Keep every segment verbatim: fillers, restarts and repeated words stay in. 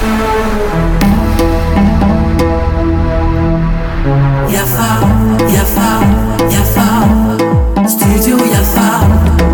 Yafa, Yafa, Yafa, Studio Yafa.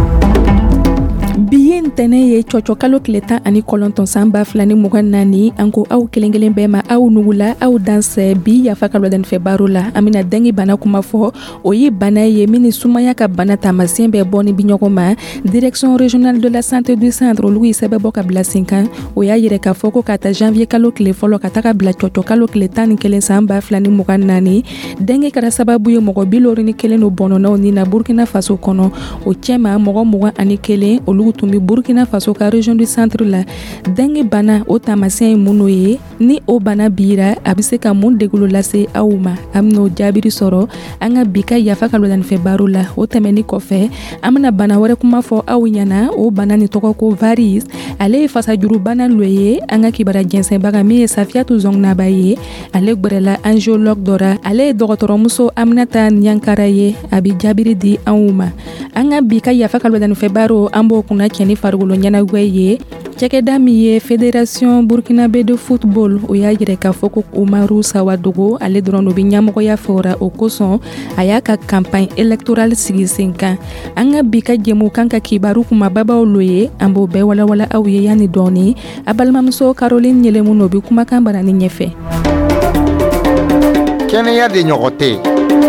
Bi ntɛnɛ ye cɔcɔ kalo tile tan ani kɔlɔntɔn san ba fila ni mugan naani an ko aw kelen kelen bɛɛ ma aw nugula aw dansɛ bi yafa ka lɔdannifɛ baro la an bena dengi bana kuma fɔ o ye bana ye min ni sumaya ka bana taamasiyɛn bɛɛ bɔ ni bi ɲɔgɔn ma direction régionale de la santé du centre olugu ye sɛbɛ bɔ ka bila sen kan o y'a yɛrɛ k'a fɔ ko ka ta janvier kalo tile fɔlɔ ka taga bila cɔcɔ kalo tile tan ni kelen san ba fila ni mugan naani dengi kɛra sababu ye mɔgɔ bi lori ni kelen no bɔnɔnaw ni na burkina faso kɔnɔ o cɛma mɔgɔ mugan ani kelen olugu tun bi burkina faso ka région du centre la dengue bana o taamasiyɛn ye mun ye ni o bana bira a bɛ se ka mun degulu lase aw ma an bɛn'o jaabiri sɔrɔ an ka bi ka yafa ka lɔdannifɛ baro la o tɛmɛni kɔfɛ an bɛna bana wɛrɛ kuma fɔ aw ɲɛna o bana ni tɔgɔ ko varis ale ye fasajuru bana dɔ ye an ka kibaruya jɛnsɛnbaga min ye Safiyatu Zɔngnaba ye ale gbɛrɛla angiologue dɔ ra ale ye dɔgɔtɔrɔmuso Aminata Niankara ye a bɛ jaabiri di anw ma an ka bi ka yafa ka lɔdannifɛ baro an b'o kunna cɛ ni farikolo ɲɛnajɛ ye cɛkɛda min ye Fédération Burkinabé de football o y'a yɛrɛ k'a fɔ ko Umaru Sawadogo ale dɔrɔn de bɛ ɲɛmɔgɔya fɔra o kosɔn a y'a ka campagne électorale sigi sen kan an ka bi ka jɛmukan ka kibaru kumababaw lo ye an b'o bɛɛ walawala aw ye yanni dɔɔni a balimamuso Caroline Yelemu n'o bɛ kumakan barani ɲɛfɛ kɛnɛya de ɲɔgɔn tɛ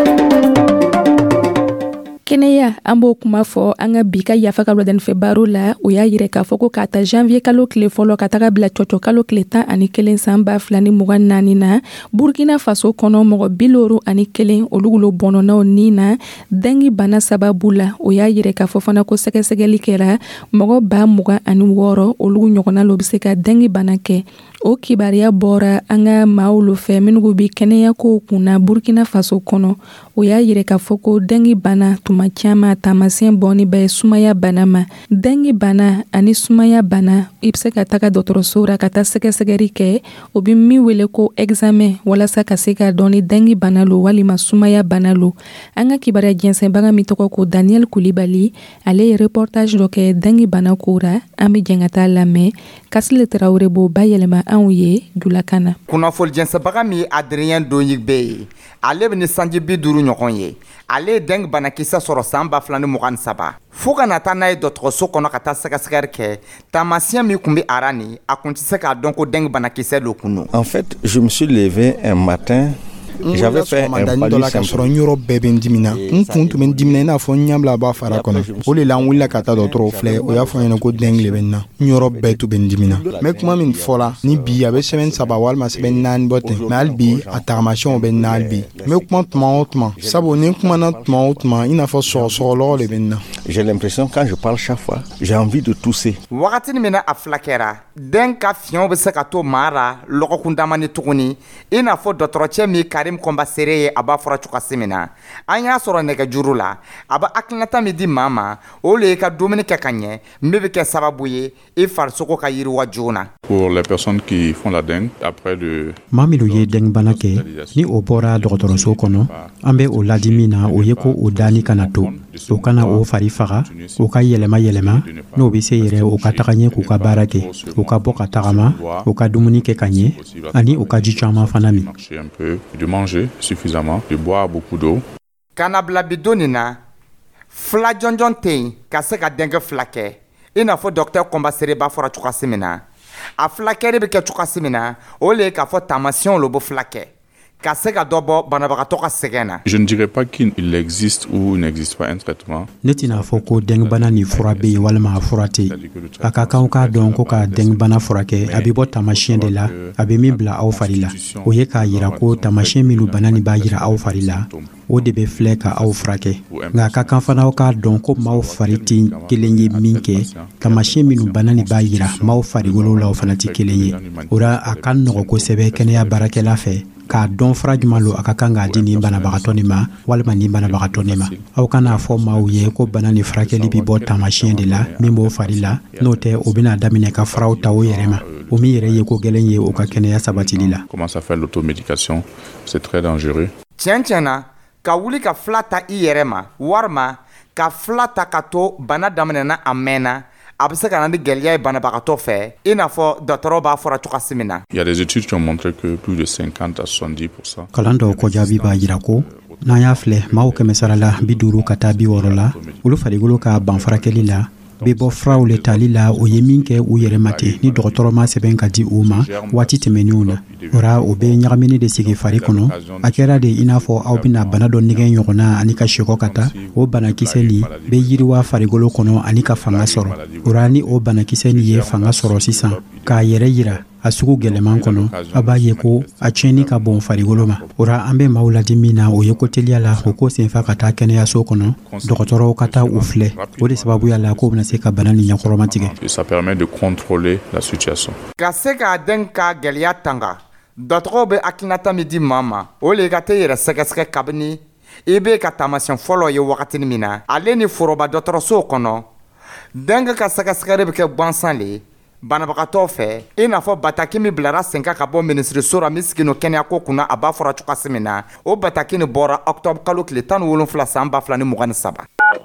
kɛnɛya an b'o kuma fɔ an ka bi ka yafa ka lɔdannifɛ baro la o y'a yɛrɛ k'a fɔ ko k'a ta janvier kalo tile fɔlɔ ka taga bila cɔcɔ kalo tile tan ani kelen san ba fila ni mugan naani na burkina faso kɔnɔ mɔgɔ bi loro ani kelen olugulo bɔnɔnaw ni na dengue bana sababu la o y'a yɛrɛ k'a fɔ fana ko sɛgɛsɛgɛli kɛra mɔgɔ ba mugan ani wɔɔrɔ olugu ɲɔgɔnna lo bɛ se ka dengue bana kɛ o kibaruya bɔra an ka maaw lo fɛ minnu bi kɛnɛya kow kunna burkina faso kɔnɔ o y'a yɛrɛ k'a fɔ ko dengue bana tuma caman taamasiyɛn bɔni bɛ sumaya bana ma dengue bana ani sumaya bana i bɛ se ka taga dɔgɔtɔrɔso ra ka taa sɛgɛsɛgɛli kɛ o bɛ min wele ko examen walasa ka se ka dɔn ni dengue bana lo walima sumaya bana lo an ka kibaruya jɛnsɛnbaga min tɔgɔ ko Daniel Kulibali ale ye reportage dɔ kɛ dengue bana ko ra an bɛ jɛn ka taa lamɛn Kasile Tarawele b'o bayɛlɛma anw ye Julakana kunnafoni jɛnsɛnbaga min ye Adrien Donyigbe ye ale bɛ ni sanji bi duuru ɲɔgɔn ye ale ye dengue banakisɛ sɔrɔ san ba fila ni mugan ni saba fo ka na taa n'a ye dɔgɔtɔrɔso kɔnɔ ka taa sɛgɛsɛgɛli kɛ taamasiyɛn min tun bɛ a ra nin a kun tɛ se k'a dɔn ko dengue banakisɛ lo kun don. En fait, je me suis levé un matin. J'avais fait un palud sɔrɔ yɔrɔ bɛɛ bɛ n dimina n kun tun bɛ n dimina i n'a fɔ n ɲɛbila b'a fara kɔnɔ o de la n wulila ka taa dɔgɔtɔrɔw filɛ o y'a fɔ n ɲɛna ko dengue le bɛ n na n yɔrɔ bɛɛ tun bɛ n dimina mɛ kuma min fɔla ni bi a bɛ sɛbɛn saba walima sɛbɛn naani bɔ ten mɛ hali bi a tagamasiyɛnw bɛ n na hali bi n bɛ kuma tuma o tuma sabu ni n kumana tuma o tuma i n'a fɔ sɔgɔsɔgɔlɔgɔ le bɛ n na. J'ai l'impression quand je parle chaque fois j'ai envie de tousser. wagati min na a fila kɛra den ka fiɲɛw bɛ se ka to maa ra lɔgɔkun dama ni tuguni i n'a fɔ dɔgɔtɔrɔcɛ min Karim Kɔnbasere ye a b'a fɔra cogoya min na an y'a sɔrɔ nɛgɛjuru la a bɛ hakilinata min di maa ma o le ye ka dumuni kɛ ka ɲɛ min bɛ kɛ sababu ye i farisogo ka yiriwa joona. Pour les personnes qui font la dengue après le maa minnu ye dengue bana kɛ ni o bɔra dɔgɔtɔrɔso kɔnɔ an bɛ o ladi min na o ye ko o dani kana to o kana o fari faga o ka yɛlɛma yɛlɛma n'o bɛ se yɛrɛ o ka taga ɲɛ k'u ka baara kɛ o ka bɔ ka tagama o ka dumuni kɛ ka ɲɛ ani o ka ji caman fana min. de manger suffisamment, de boire beaucoup d'eau. Kana bila bidon nin na fila jɔnjɔn tɛ yen ka se ka dengue fila kɛ i n'a fɔ docteur Kɔnbasere b'a fɔra cogoya min na a fila kɛli bɛ kɛ cogoya min na o le ye k'a fɔ taamasiyɛnw lo bɛ fila kɛ ka se ka dɔ bɔ banabagatɔ ka sɛgɛn na. Je ne dirais pas qu'il existe ou n'existe pas un traitement. Ne tɛna fɔ ko dengue bana ni fura bɛ yen walima a fura tɛ yen a ka kan k'a dɔn ko ka dengue bana furakɛ a bɛ bɔ taamasiyɛn de la a bɛ min bila aw fari la o ye k'a yira ko taamasiyɛn minnu bana ni b'a yira aw fari la o de bɛ filɛ ka aw furakɛ nka a ka kan fana aw k'a dɔn ko maaw fari tɛ kelen ye min kɛ taamasiyɛn minnu bana ni b'a yira maaw farikolo la o fana tɛ kelen ye o la a ka nɔgɔn kosɛbɛ kɛnɛya baarakɛla fɛ k'a dɔn fura jumɛn lo a ka kan k'a di nin banabagatɔ nin ma walima nin banabagatɔ nin ma aw kana fɔ maaw ye ko bana ni furakɛli bɛ bɔ taamasiyɛn de la min b'o fari la n'o tɛ o bɛna daminɛ ka furaw ta o yɛrɛ ma o min yɛrɛ ye ko gɛlɛn ye o ka kɛnɛya sabatili la. Commence à faire l'automédication, c'est très dangereux. Tiɲɛ tiɲɛ na ka wuli ka fila ta i yɛrɛ ma warima ka fila ta ka to bana daminɛna a mɛnna a bɛ se ka na ni gɛlɛya ye banabagatɔ fɛ i n'a fɔ dɔgɔtɔrɔ b'a fɔra cogoya si min na. Il y a des études qui ont montré que plus de cinquante à soixante-dix pour cent kalan dɔw kɔjaabi b'a yira ko n'an y'a filɛ maaw kɛmɛ sara la bi duuru ka taa bi wɔɔrɔ la olu farikolo ka ban furakɛli la bɛ bɔ furaw le tali la o ye min kɛ u yɛrɛ ma ten ni dɔgɔtɔrɔ ma sɛbɛn ka di u ma waati tɛmɛnenw na ora o bɛ ɲagamini de sigi fari kɔnɔ a kɛra de i n'a fɔ aw bɛna bana dɔ nɛgɛn ɲɔgɔnna ani ka sekɔ ka taa o banakisɛ nin bɛ yiriwa farikolo kɔnɔ ani ka fanga sɔrɔ ora ni o banakisɛ nin ye fanga sɔrɔ sisan k'a yɛrɛ yira a sugu gɛlɛman kɔnɔ a b'a ye ko a tiɲɛni ka bon farikolo ma ora an bɛ maaw ladi min na o ye ko teliya la o ko senfa ka taa kɛnɛyaso kɔnɔ dɔgɔtɔrɔw ka taa u filɛ o de sababuya la k'o bɛna se ka bana nin ɲɛkɔrɔma tigɛ. Ça permet de contrôler la situation. Ka se k'a den ka gɛlɛya tanga dɔgɔtɔrɔw bɛ hakilinata min di maa ma o le ka tɛ yɛrɛ sɛgɛsɛgɛ kabini i bɛ ka taamasiyɛn fɔlɔ ye wagatinin min na ale ni foroba dɔgɔtɔrɔsow kɔnɔ den ka sɛgɛsɛgɛli bɛ kɛ gansan le banabagatɔ fɛ i n'a fɔ bataki min bilara sen kan ka bɔ minisiriso ra min sigi no kɛnɛyako kunna a b'a fɔra cogoya si min na o bataki nin bɔra octobre kalo tile tan ni wolonfila san ba fila ni mugan ni saba.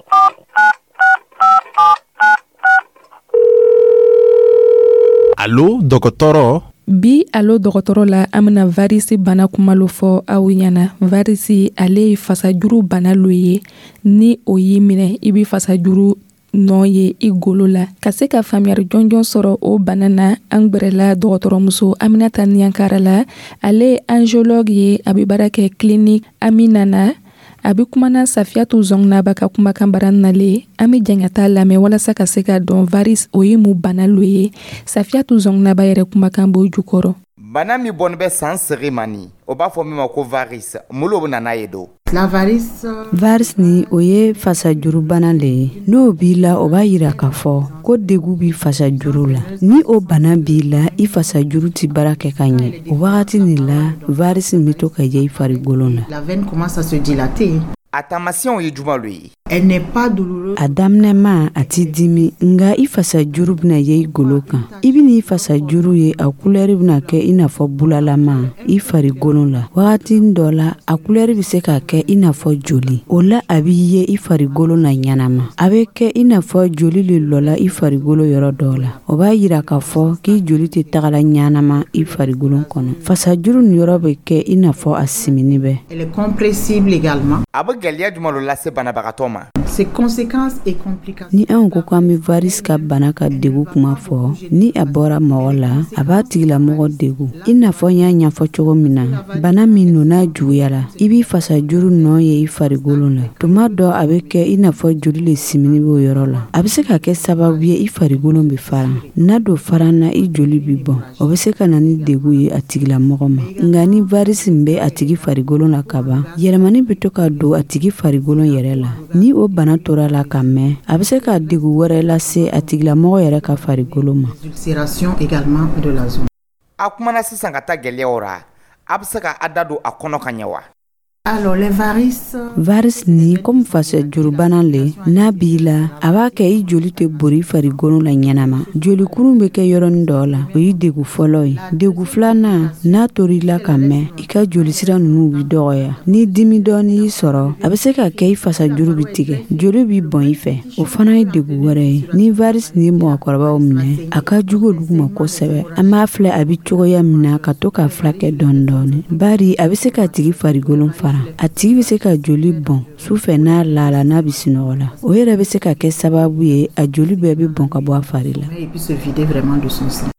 Allo dɔgɔtɔrɔ. bi alo dɔgɔtɔrɔ la an bena varisi bana kumalo fɔ aw ɲana. Varisi ale ye fasajuru bana lo ye ni o y'i minɛ i bi fasajuru nɔ ye i golo la. Ka se ka faamuyari jɔnjɔn sɔrɔ o bana na an gwɛrɛla dɔgɔtɔrɔmuso Aminata Niankara la. Ale ye angiologue ye a be baara kɛ clinique Amina na. A be kumana Safiatou Zongnaba ka kumakan baran nale. An be jɛn ka taa lamɛn walasa ka se ka dɔn varis o ye mun bana lo ye. Safiatou Zongnaba yɛrɛ kumakan b'o jukɔrɔ. Bana min bɔn bɛ san segi mani o b'a fɔ min ma ko varis mulo bɛ nana ye do. La varis varis ni o ye fasajuru bana le ye n'o b'i la o b'a yira k'a fɔ ko degu bi fasajuru la ni o bana b'i la i fasajuru ti baara kɛ ka ɲɛ o wagati nin la varis bɛ to ka ye i farigolo la. La veine commence à se dilater. A taamasiyɛnw ye juma lo ye. Elle n'est pas douloureuse. A daminɛma a ti dimi nga i fasajuru bɛna ye i golo kan i bɛna i fasajuru ye a kulɛri bɛna kɛ i n'a fɔ bulalama i farigolo la wagati dɔ la a kulɛri bɛ se ka kɛ i n'a fɔ joli o la a b'i ye i farigolo na ɲanama a bɛ kɛ i n'a fɔ joli le lɔla i farigolo yɔrɔ dɔ la o b'a yira k'a fɔ k'i joli tɛ tagala ɲanama i farigolo kɔnɔ fasajuru nin yɔrɔ bɛ kɛ i n'a fɔ a simini bɛ. Elle est compressible également. A bɛ gɛlɛya juma lo lase banabagatɔ ma. Ses conséquences et complications. Ni an ko k'an bɛ varis ka bana ka degu kuma fɔ ni a bɔra mɔgɔ la a b'a tigila mɔgɔ degu i n'a fɔ n y'a ɲɛfɔ cogo min na bana min no n'a juguyara i b'i fasajuru nɔ ye i farigolo la tuma dɔ a bɛ kɛ i n'a fɔ joli le simini b'o yɔrɔ la a bɛ se ka kɛ sababu ye i farigolo bɛ faran n'a do faran na i joli bi bɔn o bɛ se ka na ni degu ye a tigila mɔgɔ ma nka ni varis min bɛ a tigi farigolo la ka ban yɛlɛmani bɛ to ka don a tigi farigolo yɛrɛ la ni o bana tora la ka mɛn a bɛ se ka degu wɛrɛ lase a tigilamɔgɔ yɛrɛ ka farigolo ma. Ulcération également de la zone. A kumana sisan ka taa gɛlɛyaw ra a bɛ se ka a da don a kɔnɔ ka ɲɛ wa. Alors les varices. Varis ni comme fasajuru bana le n'a b'i la a b'a kɛ i joli tɛ bori farigolo la ɲɛnama joli kurun bɛ kɛ yɔrɔnin dɔ la o ye degu fɔlɔ ye degu filanan n'a tor'i la ka mɛn i ka joli sira ninnu bi dɔgɔya ni dimi dɔɔni y'i sɔrɔ a bɛ se ka kɛ i fasajuru bi tigɛ joli bi bɔn i fɛ o fana ye degu wɛrɛ ye ni varis ni mɔgɔkɔrɔbaw minɛ a ka jugu olu ma kosɛbɛ an b'a filɛ a bi cogoya min na ka to ka furakɛ dɔɔni dɔɔni bari a bɛ se ka tigi farigolo fara a tigi bɛ se ka joli bɔn sufɛ n'a lala n'a bɛ sunɔgɔ la o yɛrɛ bɛ se ka kɛ sababu ye a joli bɛɛ bɛ bɔn ka bɔ a fari la. Et puis se vider vraiment de son sang.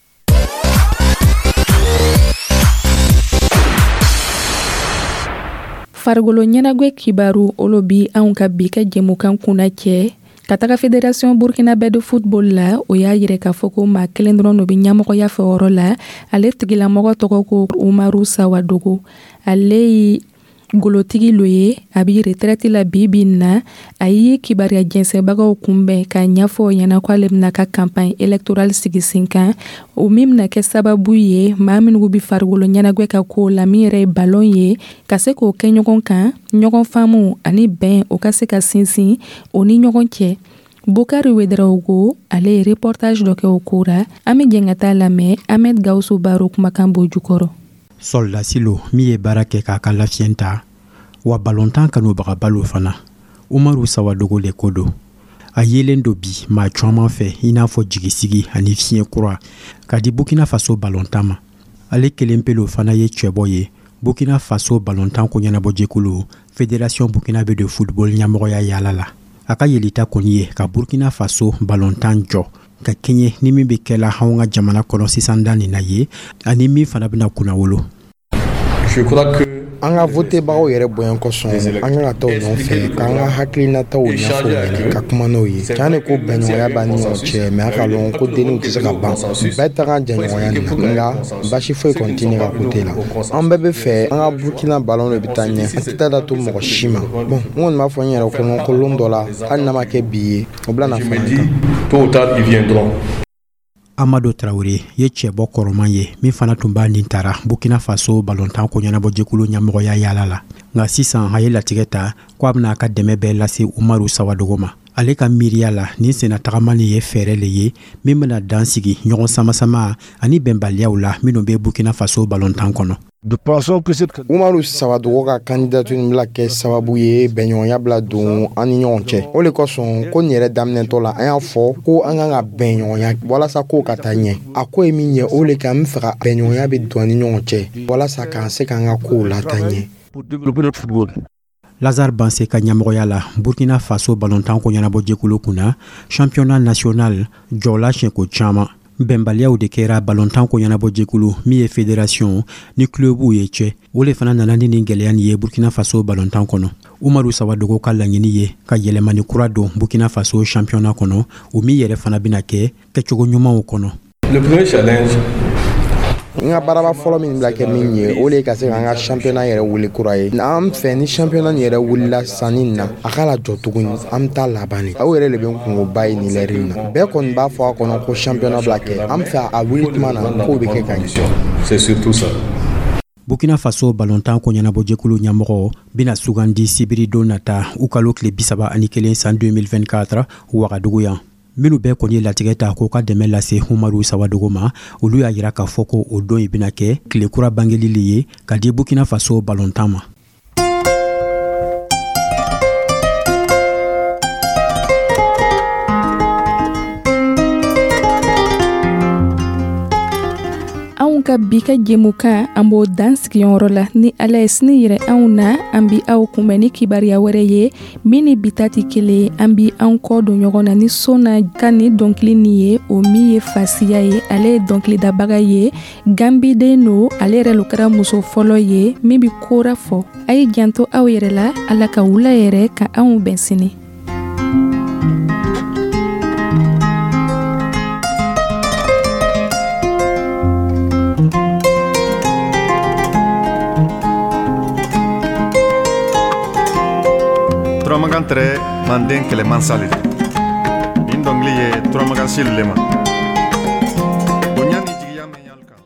Farigolo ɲɛnagwɛ kibaru olu bi anw ka bi ka jɛmukan kunna cɛ ka taga Fédération Burkinabé de football la o y'a yɛrɛ k'a fɔ ko maa kelen dɔrɔn no bi ɲɛmɔgɔya fɛ yɔrɔ la ale tigilamɔgɔ tɔgɔ ko Umaru Sawadogo ale ye golotigi lo ye a bi retraite la bi bi na a ye kibaruya jɛnsɛbagaw kunbɛn ka ɲɛfɔ ɲɛna ko ale bɛna ka campagne électorale sigi sen kan o min bɛna kɛ sababu ye maa minnu bi farigolo ɲɛnagwɛ ka ko la min yɛrɛ ye ballon ye ka se k'o kɛ ɲɔgɔn kan ɲɔgɔn faamu ani bɛn o ka se ka sinsin o ni ɲɔgɔn cɛ. Bukari Wederawogo ale ye reportage dɔ kɛ o ko ra an bɛ jɛn ka taa lamɛn Ahmed Gawusu Baro kumakan b'o jukɔrɔ. Soldasi lo min ye baara kɛ k'a ka lafiɲɛ ta wa balontan kanubagaba lo fana Umaru Sawadogo le ko don a yelen dɔ bi maa caaman fɛ i n'a fɔ jigisigi ani fiɲɛ kura ka di Burkina Faso balontan ma. Ale kelen pe lo fana ye cɛbɔ ye Burkina Faso balontan ko ɲɛnabɔ jɛkulu Fédération Burkinabé de football ɲɛmɔgɔya yaala la. A ka yelita kɔni ye ka Burkina Faso balontan jɔ ka kɛɲɛ ni min bɛ kɛla anw ka jamana kɔnɔ sisan da nin na ye ani min fana bɛna kunna wolo. Je crois que an ka vote bagaw yɛrɛ bonya kosɔn an kan ka taa o nɔfɛ k'an ka hakilinataw ɲɛfɔ ɲɛna ka kuma n'o ye tiɲɛ de ko bɛnɲɔgɔnya b'a ni ɲɔgɔn cɛ mɛ a ka lɔn ko denniw tɛ se ka ban bɛɛ ta ka jɛɲɔgɔnya nin na nka basi foyi kɔni tɛ ne ka kote la an bɛɛ bɛ fɛ an ka Burkina ballon de bɛ taa ɲɛ an tɛ taa da to mɔgɔ si ma bon n kɔni b'a fɔ n yɛrɛ kɔnɔ ko lon dɔ la hali n'a ma kɛ bi ye o bɛna na fara kan. Tôt ou tard, ils viendront. Amado Traoré ye cɛbɔ kɔrɔman ye min fana tun b'a nin tara Burkina Faso balontan ko ɲɛnabɔ jɛkulu ɲɛmɔgɔya yaala la. Nka sisan a ye latigɛ ta ko a bɛna a ka dɛmɛ bɛɛ lase Umaru Sawadogo ma. Ale ka miiriya la nin senna tagamani ye fɛɛrɛ le ye min bɛna dan sigi ɲɔgɔn samasama ani bɛnbaliyaw la minnu bɛ Burkina Faso balontan kɔnɔ. Umaru Sawadogo ka candidature nin bɛna kɛ sababu ye bɛnɲɔgɔnya bila don an ni ɲɔgɔn cɛ. O de kosɔn ko nin yɛrɛ daminɛtɔ la an y'a fɔ ko an kan ka bɛnɲɔgɔnya walasa ko ka taa ɲɛ. A ko ye min ye o de kan n fɛ ka bɛnɲɔgɔnya bɛ don an ni ɲɔgɔn cɛ walasa k'an se k'an ka kow lataa ɲɛ. Lazare Bansé ka ɲɛmɔgɔya la Burkina Faso balontan ko ɲɛnabɔ jɛkulu kunna championnat national jɔla siɲɛko caman. Bɛnbaliyaw de kɛra balontan ko ɲɛnabɔ jɛkulu min ye fédération ni clubw ye cɛ. O de fana nana ni nin gɛlɛya nin ye Burkina Faso balontan kɔnɔ. Umaru Sawadogo ka laɲini ye ka yɛlɛmani kura don Burkina Faso championnat kɔnɔ o min yɛrɛ fana bɛna kɛ kɛcogo ɲumanw kɔnɔ. Le premier challenge n ka baaraba fɔlɔ min bɛna kɛ min ye o de ye ka se k'an ka championnat yɛrɛ wuli kura ye an fɛ ni championnat nin yɛrɛ wulila sanni nin na a k'a la jɔ tuguni an bɛ taa laban ne aw yɛrɛ de bɛ n kungoba ye nin lɛri in na bɛɛ kɔni b'a fɔ a kɔnɔ ko championnat bɛna kɛ an fɛ a wuli tuma na k'o bɛ kɛ ka ɲɛ. C'est surtout ça. Burkina Faso balontan ko ɲɛnabɔ jɛkulu ɲɛmɔgɔ bɛna sugandi sibiri don nata u kalo tile bi saba ani kelen san deux mille vingt-quatre Wagadugu yan. Minnu bɛɛ kɔni ye latigɛ ta k'o ka dɛmɛ lase Umaru Sawadogo ma olu y'a yira k'a fɔ ko o don in bɛna kɛ tile kura bangeli le ye ka di Burkina Faso balontan ma. Anw ka bi ka jɛmukan an b'o dan sigiyɔrɔ la ni Ala ye sini yɛrɛ anw na an bi aw kunbɛn ni kibaruya wɛrɛ ye min ni bi ta tɛ kelen an bi an kɔ don ɲɔgɔn na ni Sona ka ni dɔnkili nin ye o min ye Fasiya ye ale ye dɔnkilidabaga ye Gambiden no ale yɛrɛ lo kɛra muso fɔlɔ ye min bi kora fɔ a ye janto aw yɛrɛ la Ala ka wula yɛrɛ ka anw bɛn sini. Turamagan tɛrɛ manden kɛlɛman sali nin dɔnkili ye turamagan sili le ma